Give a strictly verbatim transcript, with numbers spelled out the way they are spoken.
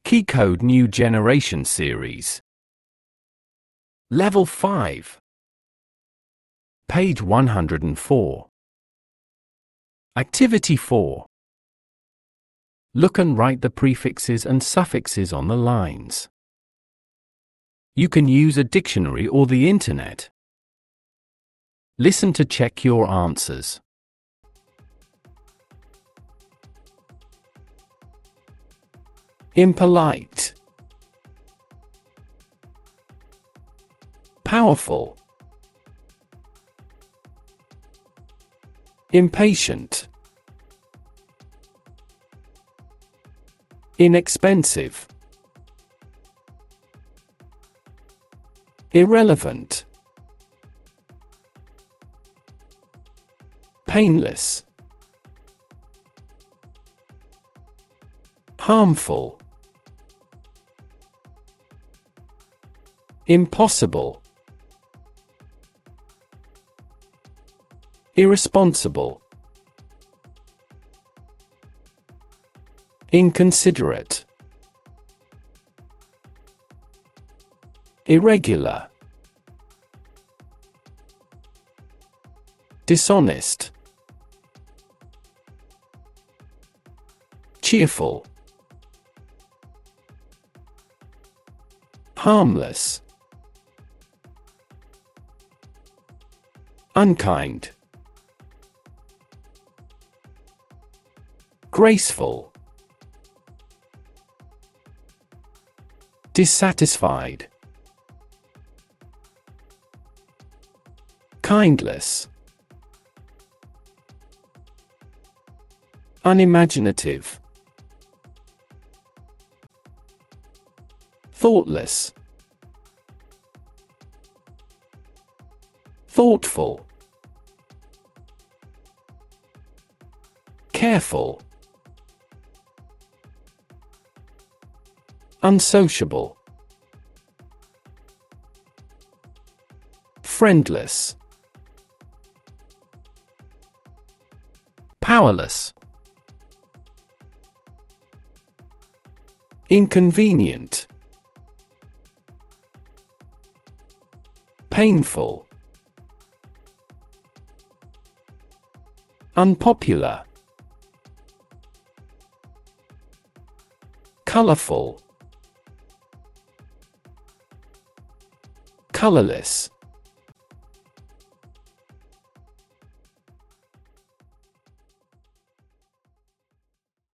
Keycode New Generation Series. Level five. Page one hundred four. Activity four. Look and write the prefixes and suffixes on the lines. You can use a dictionary or the internet. Listen to check your answers. Impolite. Powerful. Impatient. Inexpensive. Irrelevant. Painless. Harmful. Impossible. Irresponsible. Inconsiderate. Irregular. Dishonest. Cheerful. Harmless. Unkind. Graceful. Dissatisfied. Kindless. Unimaginative. Thoughtless. Thoughtful. Careful. Unsociable. Friendless. Powerless. Inconvenient. Painful. Unpopular. Colorful. Colorless.